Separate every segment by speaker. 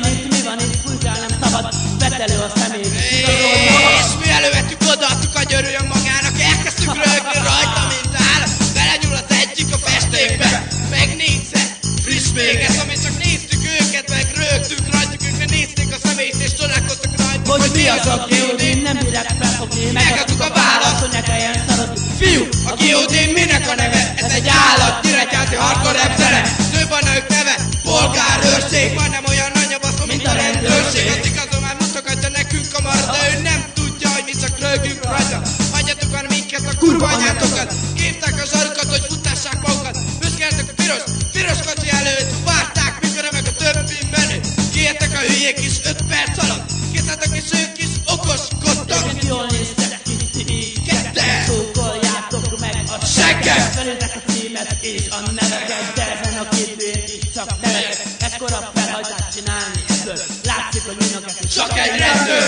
Speaker 1: mi van itt, fújkál nem szabad, vedd elő a szemét.
Speaker 2: És mi elővettük, odaadtuk a györüljön magának, elkezdtük rögni rajta, mint áll. Belenyúl az egyik a festékbe, megnézze, friss még ez, amit csak néztük őket, meg rögtük rajtuk, ők nézték a szemét és csodálkoztak rajta.
Speaker 1: Hogy mi az a Giudin, nem bírják felfogni, megadtuk a választ, hogy ne kelljen szarodni.
Speaker 2: Fiú, a Giudin minek a neve? Ez egy állat, nyíregyházi hardcore rap zene. Nőbb a nők neve, polgárőrség, majdnem olyan nagy a baszó, mint a rendőrség. Az igazol már mutogatja nekünk a marad, de ő nem tudja, hogy mi csak rögünk rajta. Hagyjatok már minket, a kurva anyátokat. Képták a zsarukat, hogy futtassák magukat. Büszkeltek a piros kocsi előtt, várták, mikor meg a többi menő. Kiértek a hülyék is 5 perc alatt, készletek és ők is okoskodtak.
Speaker 1: Egyébként jól néztek ki, ti így ketten, szókoljátok meg a
Speaker 2: segget.
Speaker 1: Felültek a címet és a neveket, de ezen a két bőjén is csak neveket. Ekkora felhajtást csinálni ebből, látszik, hogy mindnak ez
Speaker 2: Csak egy rendőr!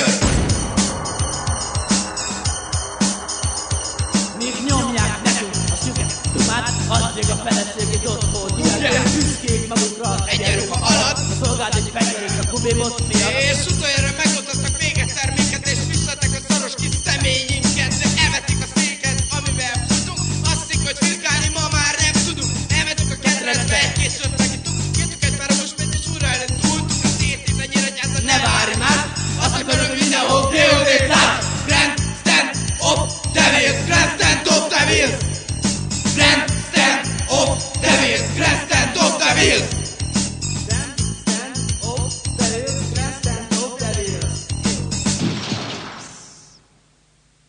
Speaker 1: Míg nyomják nekünk a süket dumát, addig a feleségét ott fordulják. Büszkék magukra az egyenruha alatt, a szolgált egy fegyver és a kubébot miatt.